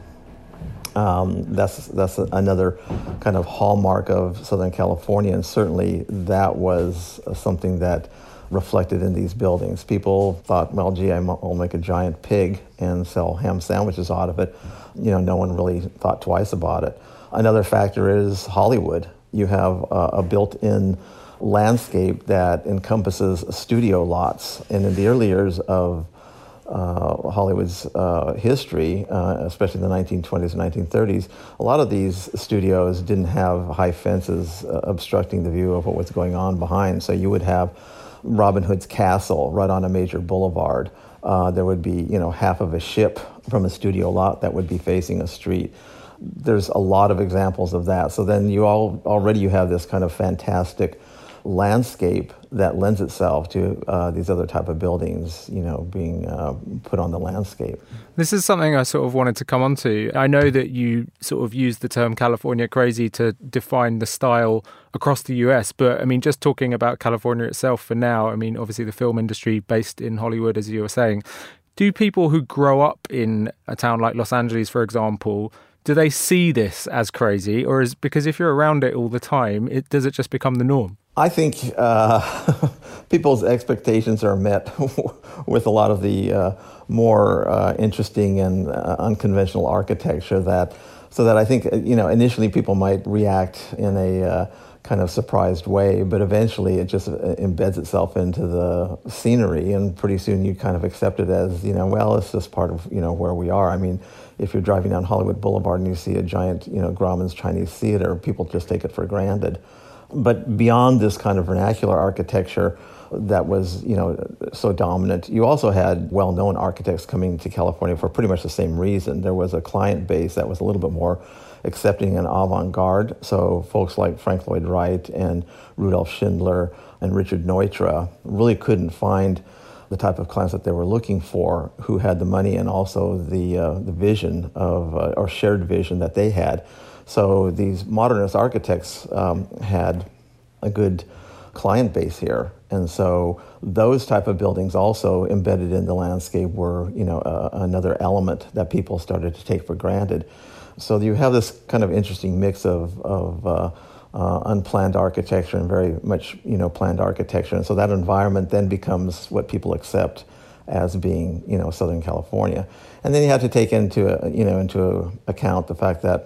um, that's that's another kind of hallmark of Southern California, and certainly that was something that reflected in these buildings. People thought, well, gee, I'll make a giant pig and sell ham sandwiches out of it. You know, no one really thought twice about it. Another factor is Hollywood. You have uh, a built-in landscape that encompasses studio lots. And in the early years of uh, Hollywood's uh, history, uh, especially in the nineteen twenties and nineteen thirties, a lot of these studios didn't have high fences uh, obstructing the view of what was going on behind. So you would have Robin Hood's castle right on a major boulevard. Uh, there would be, you know, half of a ship from a studio lot that would be facing a street. There's a lot of examples of that. So then you all already you have this kind of fantastic landscape that lends itself to uh, these other type of buildings, you know, being uh, put on the landscape. This is something I sort of wanted to come on to. I know that you sort of use the term California crazy to define the style across the U S, but I mean, just talking about California itself for now, I mean, obviously the film industry based in Hollywood, as you were saying, do people who grow up in a town like Los Angeles, for example, do they see this as crazy, or is because if you're around it all the time, it, does it just become the norm? I think uh, people's expectations are met with a lot of the uh, more uh, interesting and uh, unconventional architecture. That so that I think you know initially people might react in a uh, kind of surprised way, but eventually it just embeds itself into the scenery, and pretty soon you kind of accept it as you know well it's just part of you know where we are. I mean, if you're driving down Hollywood Boulevard and you see a giant you know Grauman's Chinese Theater, people just take it for granted. But beyond this kind of vernacular architecture that was, you know, so dominant, you also had well-known architects coming to California for pretty much the same reason. There was a client base that was a little bit more accepting and avant-garde. So folks like Frank Lloyd Wright and Rudolf Schindler and Richard Neutra really couldn't find the type of clients that they were looking for, who had the money and also the uh, the vision of uh, or shared vision that they had. So these modernist architects um, had a good client base here, and so those type of buildings also embedded in the landscape were, you know, uh, another element that people started to take for granted. So you have this kind of interesting mix of of uh, uh, unplanned architecture and very much, you know, planned architecture, and so that environment then becomes what people accept as being, you know, Southern California. And then you have to take into, you know, into account the fact that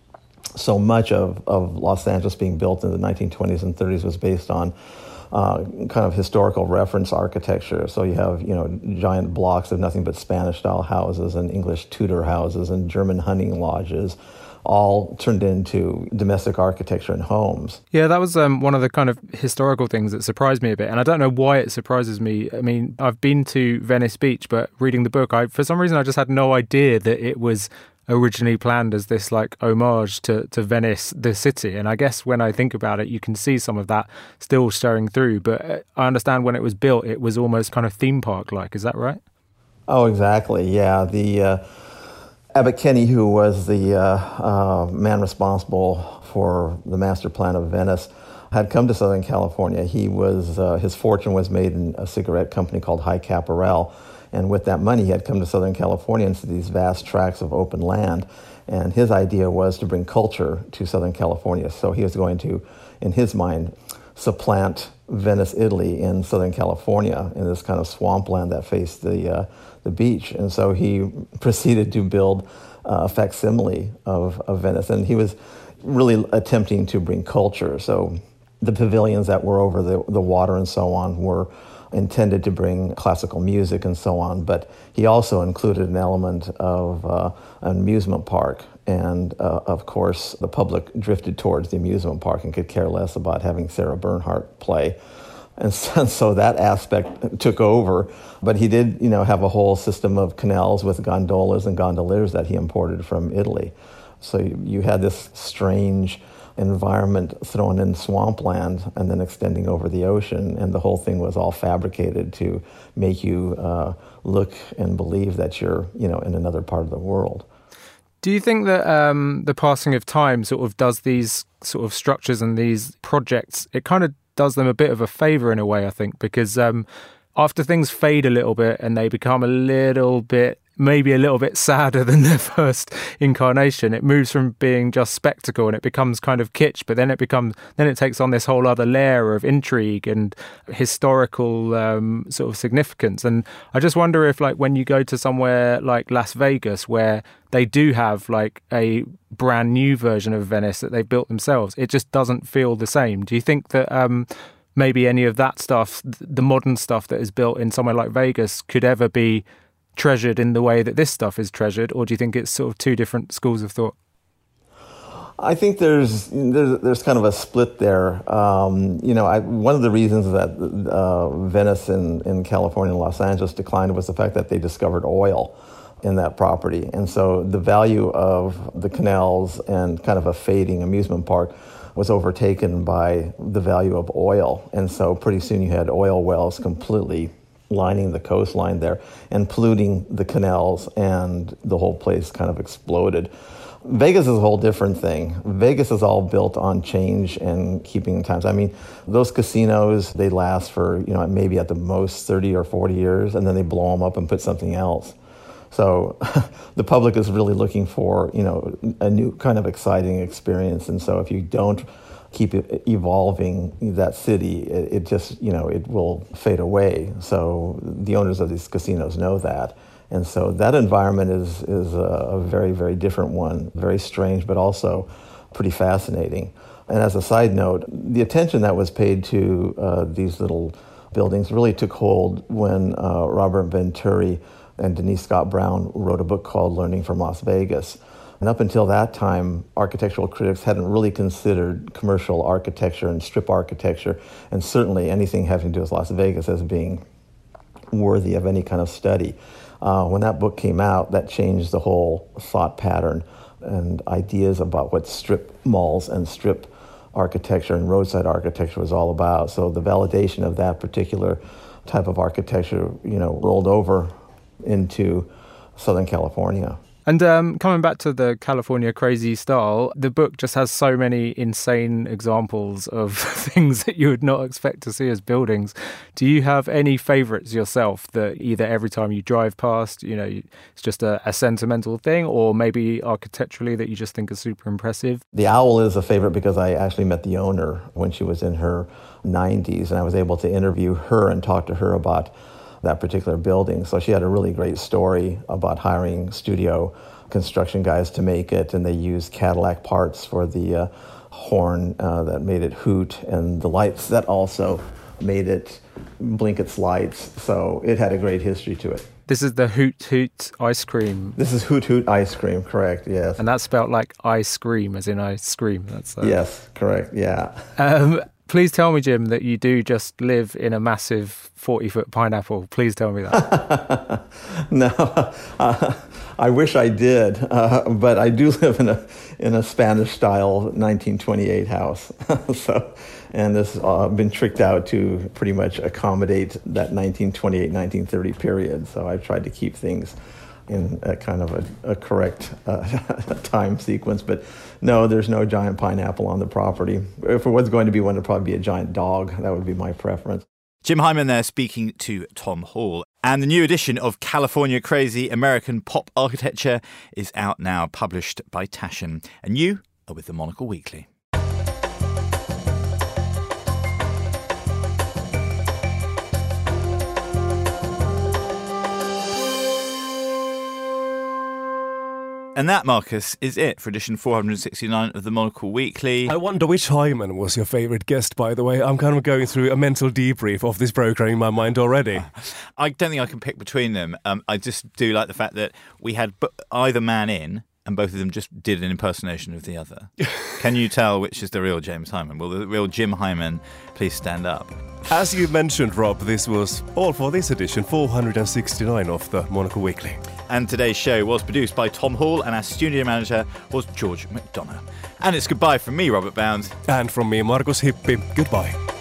so much of, of Los Angeles being built in the nineteen twenties and thirties was based on uh, kind of historical reference architecture. So you have, you know, giant blocks of nothing but Spanish-style houses and English Tudor houses and German hunting lodges, all turned into domestic architecture and homes. Yeah, that was um, one of the kind of historical things that surprised me a bit. And I don't know why it surprises me. I mean, I've been to Venice Beach, but reading the book, I for some reason I just had no idea that it was originally planned as this like homage to, to Venice, the city. And I guess when I think about it, you can see some of that still showing through. But I understand when it was built, it was almost kind of theme park-like. Is that right? Oh, exactly. Yeah. The uh, Abbot Kinney, who was the uh, uh, man responsible for the master plan of Venice, had come to Southern California. He was uh, his fortune was made in a cigarette company called High Chaparral. And with that money, he had come to Southern California into these vast tracts of open land. And his idea was to bring culture to Southern California. So he was going to, in his mind, supplant Venice, Italy in Southern California in this kind of swampland that faced the uh, the beach. And so he proceeded to build uh, a facsimile of, of Venice. And he was really attempting to bring culture. So the pavilions that were over the, the water and so on were intended to bring classical music and so on, but he also included an element of uh, an amusement park. And uh, of course, the public drifted towards the amusement park and could care less about having Sarah Bernhardt play. And so, so that aspect took over. But he did, you know, have a whole system of canals with gondolas and gondoliers that he imported from Italy. So you, you had this strange environment thrown in swampland and then extending over the ocean, and the whole thing was all fabricated to make you uh, look and believe that you're, you know, in another part of the world. Do you think that um, the passing of time sort of does these sort of structures and these projects, it kind of does them a bit of a favour in a way, I think, because um, after things fade a little bit and they become a little bit maybe a little bit sadder than their first incarnation, it moves from being just spectacle and it becomes kind of kitsch, but then it becomes then it takes on this whole other layer of intrigue and historical um, sort of significance. And I just wonder if, like, when you go to somewhere like Las Vegas, where they do have like a brand new version of Venice that they've built themselves, it just doesn't feel the same. Do you think that um, maybe any of that stuff, the modern stuff that is built in somewhere like Vegas, could ever be treasured in the way that this stuff is treasured, or do you think it's sort of two different schools of thought? I think there's there's, there's kind of a split there. Um, you know, I, one of the reasons that uh, Venice in, in California and Los Angeles declined was the fact that they discovered oil in that property. And so the value of the canals and kind of a fading amusement park was overtaken by the value of oil. And so pretty soon you had oil wells completely lining the coastline there and polluting the canals, and the whole place kind of exploded. Vegas is a whole different thing. Vegas is all built on change and keeping times. I mean, those casinos, they last for, you know, maybe at the most thirty or forty years, and then they blow them up and put something else. So the public is really looking for, you know, a new kind of exciting experience. And so if you don't keep it evolving that city, it, it just, you know, it will fade away. So the owners of these casinos know that. And so that environment is, is a, a very, very different one, very strange, but also pretty fascinating. And as a side note, the attention that was paid to uh, these little buildings really took hold when uh, Robert Venturi and Denise Scott Brown wrote a book called Learning from Las Vegas. And up until that time, architectural critics hadn't really considered commercial architecture and strip architecture, and certainly anything having to do with Las Vegas as being worthy of any kind of study. Uh, when that book came out, that changed the whole thought pattern and ideas about what strip malls and strip architecture and roadside architecture was all about. So the validation of that particular type of architecture, you know, rolled over into Southern California. And um, coming back to the California crazy style, the book just has so many insane examples of things that you would not expect to see as buildings. Do you have any favourites yourself that either every time you drive past, you know, it's just a, a sentimental thing, or maybe architecturally that you just think is super impressive? The Owl is a favourite because I actually met the owner when she was in her nineties, and I was able to interview her and talk to her about that particular building. So she had a really great story about hiring studio construction guys to make it, and they used Cadillac parts for the uh, horn uh, that made it hoot, and the lights that also made it blink its lights. So it had a great history to it. This is the Hoot Hoot ice cream. This is Hoot Hoot ice cream, correct, yes. And that's spelled like ice cream, as in ice cream. That's uh... Yes, correct, yeah. Um, Please tell me, Jim, that you do just live in a massive forty-foot pineapple. Please tell me that. No, uh, I wish I did, uh, but I do live in a in a Spanish-style nineteen twenty-eight house. So, and this has uh, been tricked out to pretty much accommodate that nineteen twenty-eight, nineteen thirty period. So I've tried to keep things in a kind of a, a correct uh, time sequence. But no, there's no giant pineapple on the property. If it was going to be one, it'd probably be a giant dog. That would be my preference. Jim Hyman there speaking to Tom Hall. And the new edition of California Crazy American Pop Architecture is out now, published by Taschen. And you are with the Monocle Weekly. And that, Marcus, is it for edition four hundred sixty-nine of the Monocle Weekly. I wonder which Hyman was your favourite guest, by the way. I'm kind of going through a mental debrief of this programme in my mind already. I don't think I can pick between them. Um, I just do like the fact that we had either man in, and both of them just did an impersonation of the other. Can you tell which is the real James Hyman? Will the real Jim Hyman please stand up? As you mentioned, Rob, this was all for this edition, four hundred sixty-nine of the Monocle Weekly. And today's show was produced by Tom Hall, and our studio manager was George McDonough. And it's goodbye from me, Robert Bound. And from me, Markus Hippi. Goodbye.